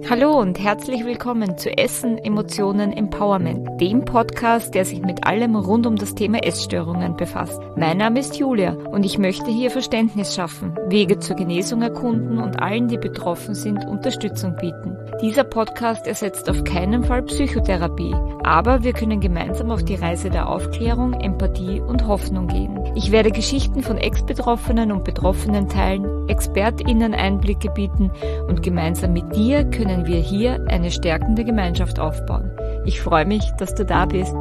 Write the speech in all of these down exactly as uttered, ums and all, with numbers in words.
Hallo und herzlich willkommen zu Essen, Emotionen, Empowerment, dem Podcast, der sich mit allem rund um das Thema Essstörungen befasst. Mein Name ist Julia und ich möchte hier Verständnis schaffen, Wege zur Genesung erkunden und allen, die betroffen sind, Unterstützung bieten. Dieser Podcast ersetzt auf keinen Fall Psychotherapie, aber wir können gemeinsam auf die Reise der Aufklärung, Empathie und Hoffnung gehen. Ich werde Geschichten von Ex-Betroffenen und Betroffenen teilen, ExpertInnen Einblicke bieten und gemeinsam mit dir können wir hier eine stärkende Gemeinschaft aufbauen. Ich freue mich, dass du da bist.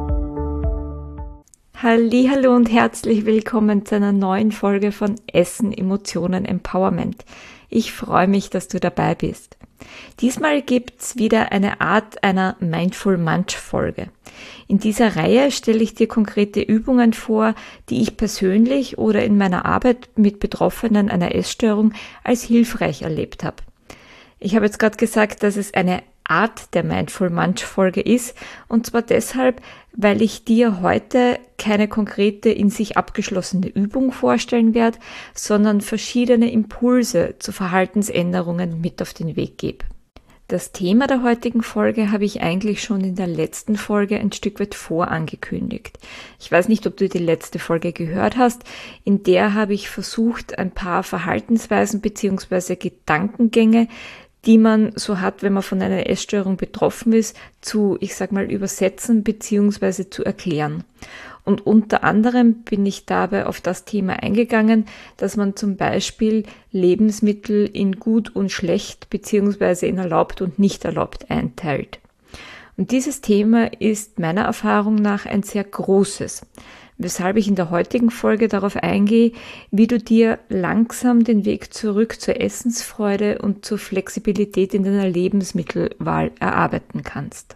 Hallihallo und herzlich willkommen zu einer neuen Folge von Essen, Emotionen, Empowerment. Ich freue mich, dass du dabei bist. Diesmal gibt's wieder eine Art einer Mindful Munch Folge. In dieser Reihe stelle ich dir konkrete Übungen vor, die ich persönlich oder in meiner Arbeit mit Betroffenen einer Essstörung als hilfreich erlebt habe. Ich habe jetzt gerade gesagt, dass es eine Art der Mindful Munch Folge ist, und zwar deshalb, weil ich dir heute keine konkrete in sich abgeschlossene Übung vorstellen werde, sondern verschiedene Impulse zu Verhaltensänderungen mit auf den Weg gebe. Das Thema der heutigen Folge habe ich eigentlich schon in der letzten Folge ein Stück weit vorangekündigt. Ich weiß nicht, ob du die letzte Folge gehört hast. In der habe ich versucht, ein paar Verhaltensweisen bzw. Gedankengänge, die man so hat, wenn man von einer Essstörung betroffen ist, zu, ich sag mal, übersetzen bzw. zu erklären. Und unter anderem bin ich dabei auf das Thema eingegangen, dass man zum Beispiel Lebensmittel in gut und schlecht bzw. in erlaubt und nicht erlaubt einteilt. Und dieses Thema ist meiner Erfahrung nach ein sehr großes, weshalb ich in der heutigen Folge darauf eingehe, wie du dir langsam den Weg zurück zur Essensfreude und zur Flexibilität in deiner Lebensmittelwahl erarbeiten kannst.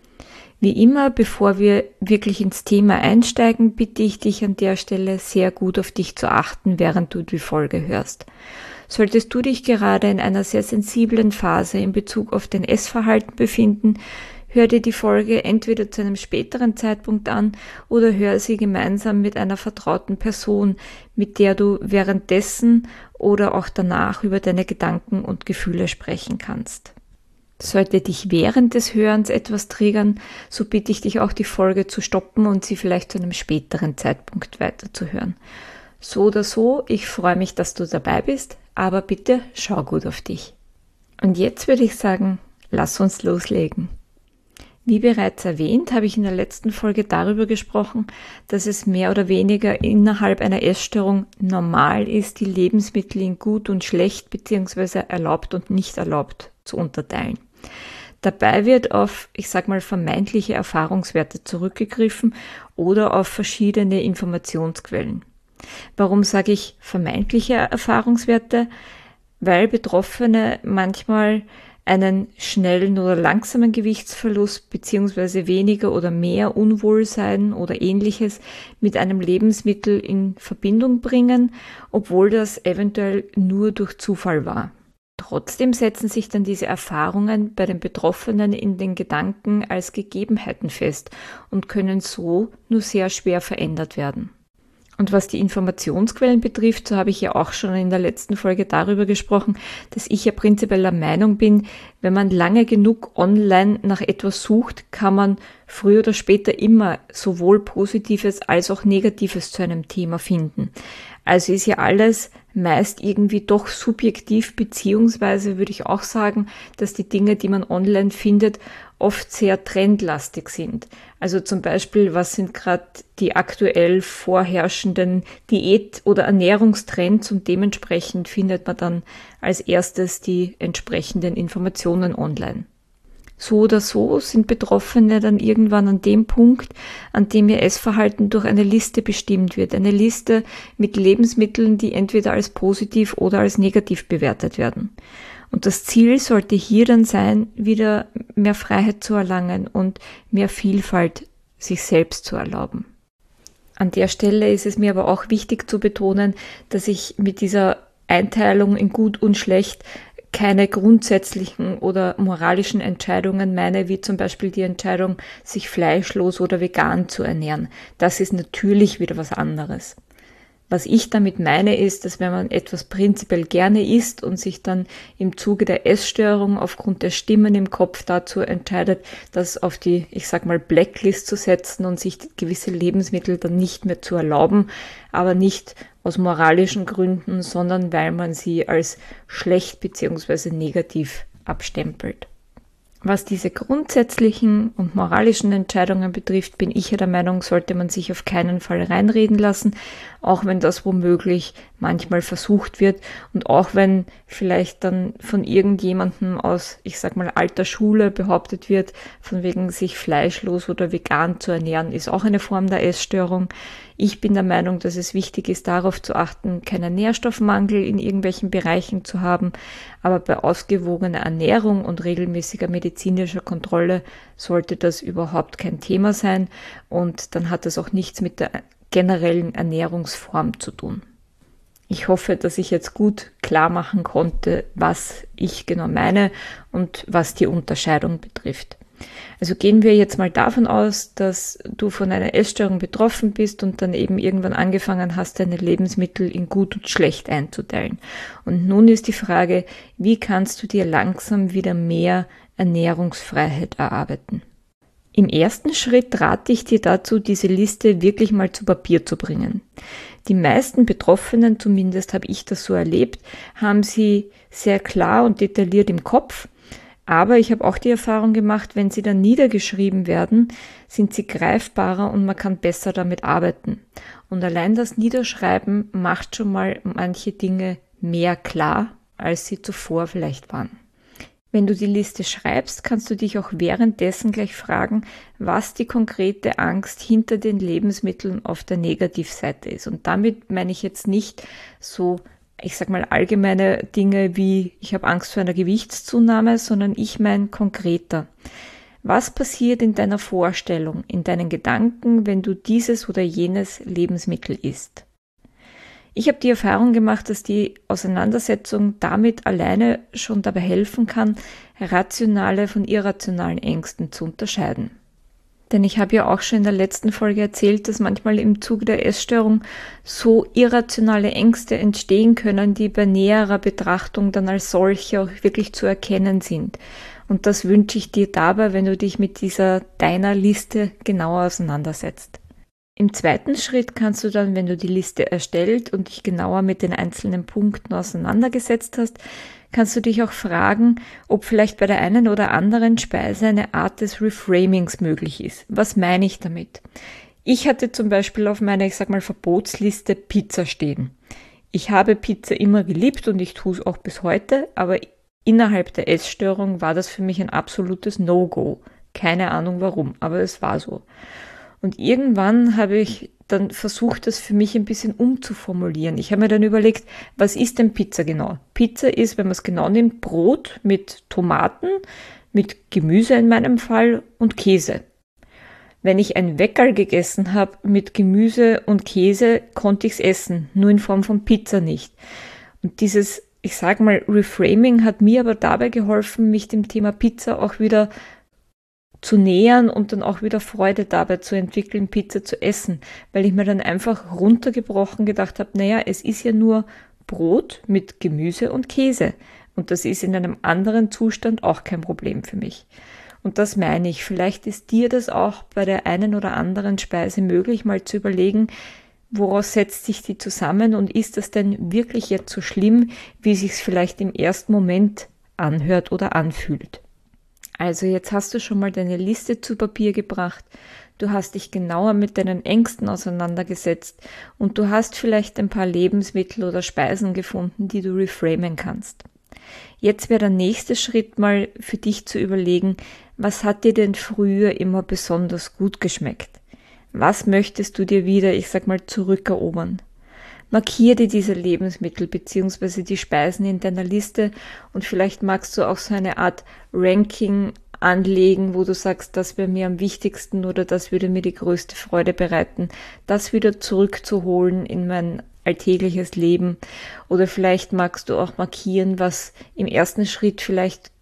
Wie immer, bevor wir wirklich ins Thema einsteigen, bitte ich dich an der Stelle sehr gut auf dich zu achten, während du die Folge hörst. Solltest du dich gerade in einer sehr sensiblen Phase in Bezug auf dein Essverhalten befinden, hör dir die Folge entweder zu einem späteren Zeitpunkt an oder hör sie gemeinsam mit einer vertrauten Person, mit der du währenddessen oder auch danach über deine Gedanken und Gefühle sprechen kannst. Sollte dich während des Hörens etwas triggern, so bitte ich dich auch, die Folge zu stoppen und sie vielleicht zu einem späteren Zeitpunkt weiterzuhören. So oder so, ich freue mich, dass du dabei bist, aber bitte schau gut auf dich. Und jetzt würde ich sagen, lass uns loslegen. Wie bereits erwähnt, habe ich in der letzten Folge darüber gesprochen, dass es mehr oder weniger innerhalb einer Essstörung normal ist, die Lebensmittel in gut und schlecht bzw. erlaubt und nicht erlaubt zu unterteilen. Dabei wird auf, ich sag mal, vermeintliche Erfahrungswerte zurückgegriffen oder auf verschiedene Informationsquellen. Warum sage ich vermeintliche Erfahrungswerte? Weil Betroffene manchmal einen schnellen oder langsamen Gewichtsverlust bzw. weniger oder mehr Unwohlsein oder Ähnliches mit einem Lebensmittel in Verbindung bringen, obwohl das eventuell nur durch Zufall war. Trotzdem setzen sich dann diese Erfahrungen bei den Betroffenen in den Gedanken als Gegebenheiten fest und können so nur sehr schwer verändert werden. Und was die Informationsquellen betrifft, so habe ich ja auch schon in der letzten Folge darüber gesprochen, dass ich ja prinzipiell der Meinung bin, wenn man lange genug online nach etwas sucht, kann man früher oder später immer sowohl Positives als auch Negatives zu einem Thema finden. Also ist ja alles meist irgendwie doch subjektiv, beziehungsweise würde ich auch sagen, dass die Dinge, die man online findet, oft sehr trendlastig sind. Also zum Beispiel, was sind gerade die aktuell vorherrschenden Diät- oder Ernährungstrends, und dementsprechend findet man dann als erstes die entsprechenden Informationen online. So oder so sind Betroffene dann irgendwann an dem Punkt, an dem ihr Essverhalten durch eine Liste bestimmt wird. Eine Liste mit Lebensmitteln, die entweder als positiv oder als negativ bewertet werden. Und das Ziel sollte hier dann sein, wieder mehr Freiheit zu erlangen und mehr Vielfalt sich selbst zu erlauben. An der Stelle ist es mir aber auch wichtig zu betonen, dass ich mit dieser Einteilung in gut und schlecht keine grundsätzlichen oder moralischen Entscheidungen meine, wie zum Beispiel die Entscheidung, sich fleischlos oder vegan zu ernähren. Das ist natürlich wieder was anderes. Was ich damit meine, ist, dass wenn man etwas prinzipiell gerne isst und sich dann im Zuge der Essstörung aufgrund der Stimmen im Kopf dazu entscheidet, das auf die, ich sag mal, Blacklist zu setzen und sich gewisse Lebensmittel dann nicht mehr zu erlauben, aber nicht aus moralischen Gründen, sondern weil man sie als schlecht bzw. negativ abstempelt. Was diese grundsätzlichen und moralischen Entscheidungen betrifft, bin ich ja der Meinung, sollte man sich auf keinen Fall reinreden lassen, auch wenn das womöglich manchmal versucht wird und auch wenn vielleicht dann von irgendjemandem aus, ich sag mal, alter Schule behauptet wird, von wegen sich fleischlos oder vegan zu ernähren, ist auch eine Form der Essstörung. Ich bin der Meinung, dass es wichtig ist, darauf zu achten, keinen Nährstoffmangel in irgendwelchen Bereichen zu haben, aber bei ausgewogener Ernährung und regelmäßiger medizinischer Kontrolle sollte das überhaupt kein Thema sein und dann hat das auch nichts mit der generellen Ernährungsform zu tun. Ich hoffe, dass ich jetzt gut klar machen konnte, was ich genau meine und was die Unterscheidung betrifft. Also gehen wir jetzt mal davon aus, dass du von einer Essstörung betroffen bist und dann eben irgendwann angefangen hast, deine Lebensmittel in gut und schlecht einzuteilen. Und nun ist die Frage, wie kannst du dir langsam wieder mehr Ernährungsfreiheit erarbeiten? Im ersten Schritt rate ich dir dazu, diese Liste wirklich mal zu Papier zu bringen. Die meisten Betroffenen, zumindest habe ich das so erlebt, haben sie sehr klar und detailliert im Kopf. Aber ich habe auch die Erfahrung gemacht, wenn sie dann niedergeschrieben werden, sind sie greifbarer und man kann besser damit arbeiten. Und allein das Niederschreiben macht schon mal manche Dinge mehr klar, als sie zuvor vielleicht waren. Wenn du die Liste schreibst, kannst du dich auch währenddessen gleich fragen, was die konkrete Angst hinter den Lebensmitteln auf der Negativseite ist. Und damit meine ich jetzt nicht so, ich sag mal, allgemeine Dinge wie, ich habe Angst vor einer Gewichtszunahme, sondern ich meine konkreter. Was passiert in deiner Vorstellung, in deinen Gedanken, wenn du dieses oder jenes Lebensmittel isst? Ich habe die Erfahrung gemacht, dass die Auseinandersetzung damit alleine schon dabei helfen kann, rationale von irrationalen Ängsten zu unterscheiden. Denn ich habe ja auch schon in der letzten Folge erzählt, dass manchmal im Zuge der Essstörung so irrationale Ängste entstehen können, die bei näherer Betrachtung dann als solche auch wirklich zu erkennen sind. Und das wünsche ich dir dabei, wenn du dich mit dieser deiner Liste genauer auseinandersetzt. Im zweiten Schritt kannst du dann, wenn du die Liste erstellt und dich genauer mit den einzelnen Punkten auseinandergesetzt hast, kannst du dich auch fragen, ob vielleicht bei der einen oder anderen Speise eine Art des Reframings möglich ist. Was meine ich damit? Ich hatte zum Beispiel auf meiner, ich sag mal, Verbotsliste Pizza stehen. Ich habe Pizza immer geliebt und ich tue es auch bis heute, aber innerhalb der Essstörung war das für mich ein absolutes No-Go. Keine Ahnung warum, aber es war so. Und irgendwann habe ich dann versucht, das für mich ein bisschen umzuformulieren. Ich habe mir dann überlegt, was ist denn Pizza genau? Pizza ist, wenn man es genau nimmt, Brot mit Tomaten, mit Gemüse in meinem Fall und Käse. Wenn ich ein Weckerl gegessen habe mit Gemüse und Käse, konnte ich es essen, nur in Form von Pizza nicht. Und dieses, ich sage mal, Reframing hat mir aber dabei geholfen, mich dem Thema Pizza auch wieder zu nähern und dann auch wieder Freude dabei zu entwickeln, Pizza zu essen, weil ich mir dann einfach runtergebrochen gedacht habe, naja, es ist ja nur Brot mit Gemüse und Käse und das ist in einem anderen Zustand auch kein Problem für mich. Und das meine ich, vielleicht ist dir das auch bei der einen oder anderen Speise möglich, mal zu überlegen, woraus setzt sich die zusammen und ist das denn wirklich jetzt so schlimm, wie sich's vielleicht im ersten Moment anhört oder anfühlt. Also jetzt hast du schon mal deine Liste zu Papier gebracht, du hast dich genauer mit deinen Ängsten auseinandergesetzt und du hast vielleicht ein paar Lebensmittel oder Speisen gefunden, die du reframen kannst. Jetzt wäre der nächste Schritt mal für dich zu überlegen, was hat dir denn früher immer besonders gut geschmeckt? Was möchtest du dir wieder, ich sag mal, zurückerobern? Markiere dir diese Lebensmittel bzw. die Speisen in deiner Liste und vielleicht magst du auch so eine Art Ranking anlegen, wo du sagst, das wäre mir am wichtigsten oder das würde mir die größte Freude bereiten, das wieder zurückzuholen in mein alltägliches Leben. Oder vielleicht magst du auch markieren, was im ersten Schritt vielleicht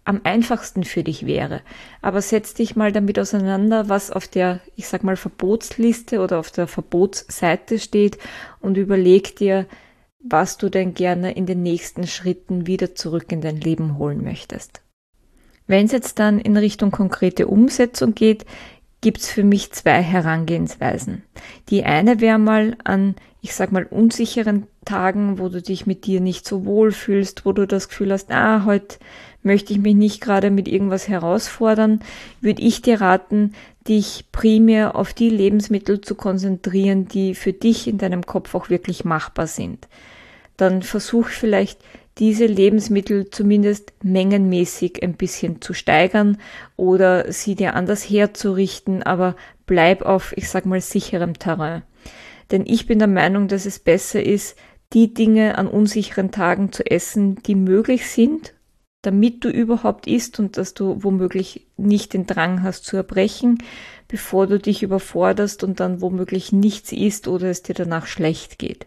am einfachsten für dich wäre. Aber setz dich mal damit auseinander, was auf der, ich sag mal, Verbotsliste oder auf der Verbotsseite steht und überleg dir, was du denn gerne in den nächsten Schritten wieder zurück in dein Leben holen möchtest. Wenn es jetzt dann in Richtung konkrete Umsetzung geht, gibt's für mich zwei Herangehensweisen. Die eine wäre mal an, ich sag mal, unsicheren Tagen, wo du dich mit dir nicht so wohl fühlst, wo du das Gefühl hast, ah, heute möchte ich mich nicht gerade mit irgendwas herausfordern, würde ich dir raten, dich primär auf die Lebensmittel zu konzentrieren, die für dich in deinem Kopf auch wirklich machbar sind. Dann versuch vielleicht diese Lebensmittel zumindest mengenmäßig ein bisschen zu steigern oder sie dir anders herzurichten, aber bleib auf, ich sag mal, sicherem Terrain. Denn ich bin der Meinung, dass es besser ist, die Dinge an unsicheren Tagen zu essen, die möglich sind, damit du überhaupt isst und dass du womöglich nicht den Drang hast zu erbrechen, bevor du dich überforderst und dann womöglich nichts isst oder es dir danach schlecht geht.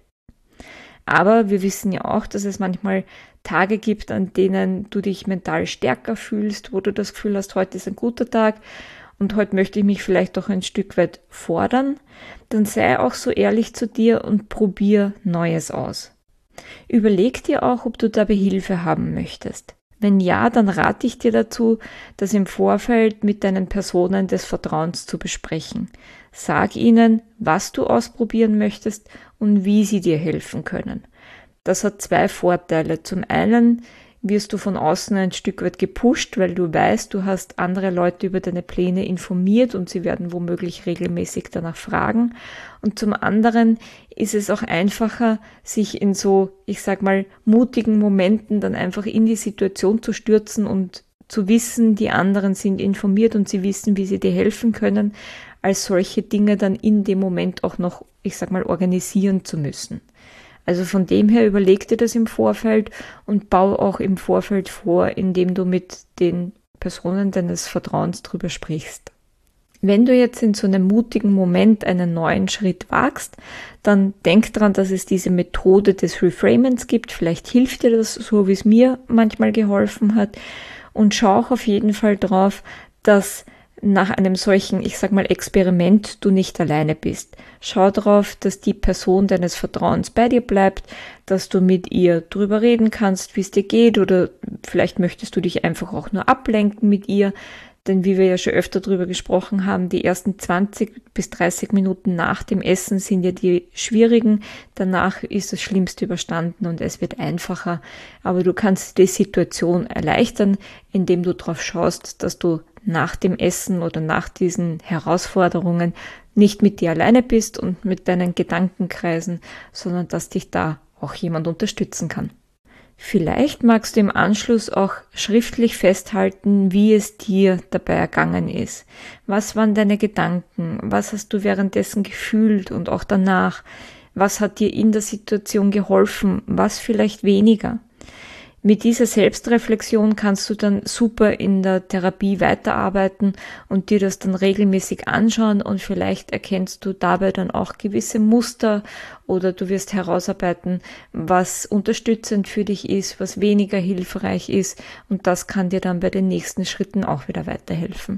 Aber wir wissen ja auch, dass es manchmal Tage gibt, an denen du dich mental stärker fühlst, wo du das Gefühl hast, heute ist ein guter Tag und heute möchte ich mich vielleicht auch ein Stück weit fordern. Dann sei auch so ehrlich zu dir und probier Neues aus. Überleg dir auch, ob du dabei Hilfe haben möchtest. Wenn ja, dann rate ich dir dazu, das im Vorfeld mit deinen Personen des Vertrauens zu besprechen. Sag ihnen, was du ausprobieren möchtest und wie sie dir helfen können. Das hat zwei Vorteile. Zum einen wirst du von außen ein Stück weit gepusht, weil du weißt, du hast andere Leute über deine Pläne informiert und sie werden womöglich regelmäßig danach fragen. Und zum anderen ist es auch einfacher, sich in so, ich sag mal, mutigen Momenten dann einfach in die Situation zu stürzen und zu wissen, die anderen sind informiert und sie wissen, wie sie dir helfen können, als solche Dinge dann in dem Moment auch noch, ich sag mal, organisieren zu müssen. Also von dem her überleg dir das im Vorfeld und bau auch im Vorfeld vor, indem du mit den Personen deines Vertrauens drüber sprichst. Wenn du jetzt in so einem mutigen Moment einen neuen Schritt wagst, dann denk dran, dass es diese Methode des Reframens gibt. Vielleicht hilft dir das, so wie es mir manchmal geholfen hat. Und schau auch auf jeden Fall drauf, dass nach einem solchen, ich sag mal, Experiment du nicht alleine bist. Schau darauf, dass die Person deines Vertrauens bei dir bleibt, dass du mit ihr drüber reden kannst, wie es dir geht, oder vielleicht möchtest du dich einfach auch nur ablenken mit ihr, denn wie wir ja schon öfter drüber gesprochen haben, die ersten zwanzig bis dreißig Minuten nach dem Essen sind ja die schwierigen, danach ist das Schlimmste überstanden und es wird einfacher, aber du kannst die Situation erleichtern, indem du darauf schaust, dass du nach dem Essen oder nach diesen Herausforderungen nicht mit dir alleine bist und mit deinen Gedankenkreisen, sondern dass dich da auch jemand unterstützen kann. Vielleicht magst du im Anschluss auch schriftlich festhalten, wie es dir dabei ergangen ist. Was waren deine Gedanken? Was hast du währenddessen gefühlt und auch danach? Was hat dir in der Situation geholfen? Was vielleicht weniger? Mit dieser Selbstreflexion kannst du dann super in der Therapie weiterarbeiten und dir das dann regelmäßig anschauen und vielleicht erkennst du dabei dann auch gewisse Muster oder du wirst herausarbeiten, was unterstützend für dich ist, was weniger hilfreich ist und das kann dir dann bei den nächsten Schritten auch wieder weiterhelfen.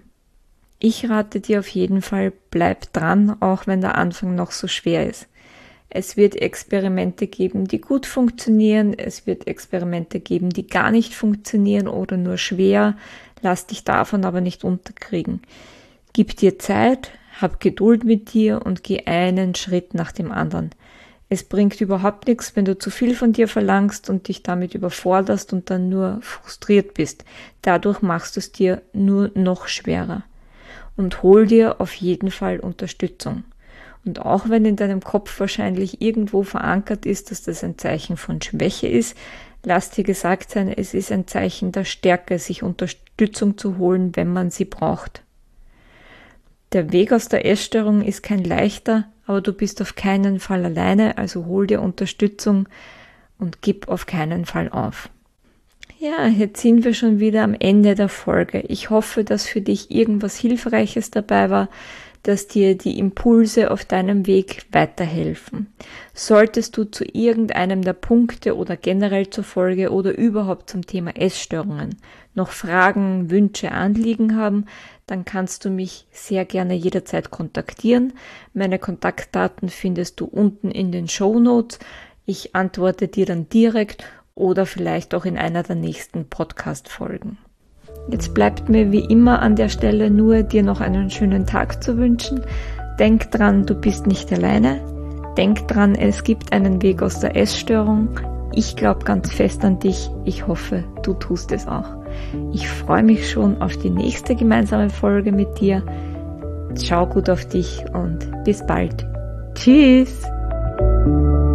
Ich rate dir auf jeden Fall, bleib dran, auch wenn der Anfang noch so schwer ist. Es wird Experimente geben, die gut funktionieren. Es wird Experimente geben, die gar nicht funktionieren oder nur schwer. Lass dich davon aber nicht unterkriegen. Gib dir Zeit, hab Geduld mit dir und geh einen Schritt nach dem anderen. Es bringt überhaupt nichts, wenn du zu viel von dir verlangst und dich damit überforderst und dann nur frustriert bist. Dadurch machst du es dir nur noch schwerer. Und hol dir auf jeden Fall Unterstützung. Und auch wenn in deinem Kopf wahrscheinlich irgendwo verankert ist, dass das ein Zeichen von Schwäche ist, lass dir gesagt sein, es ist ein Zeichen der Stärke, sich Unterstützung zu holen, wenn man sie braucht. Der Weg aus der Essstörung ist kein leichter, aber du bist auf keinen Fall alleine, also hol dir Unterstützung und gib auf keinen Fall auf. Ja, jetzt sind wir schon wieder am Ende der Folge. Ich hoffe, dass für dich irgendwas Hilfreiches dabei war, dass dir die Impulse auf deinem Weg weiterhelfen. Solltest du zu irgendeinem der Punkte oder generell zur Folge oder überhaupt zum Thema Essstörungen noch Fragen, Wünsche, Anliegen haben, dann kannst du mich sehr gerne jederzeit kontaktieren. Meine Kontaktdaten findest du unten in den Shownotes. Ich antworte dir dann direkt oder vielleicht auch in einer der nächsten Podcast-Folgen. Jetzt bleibt mir wie immer an der Stelle nur, dir noch einen schönen Tag zu wünschen. Denk dran, du bist nicht alleine. Denk dran, es gibt einen Weg aus der Essstörung. Ich glaube ganz fest an dich. Ich hoffe, du tust es auch. Ich freue mich schon auf die nächste gemeinsame Folge mit dir. Schau gut auf dich und bis bald. Tschüss!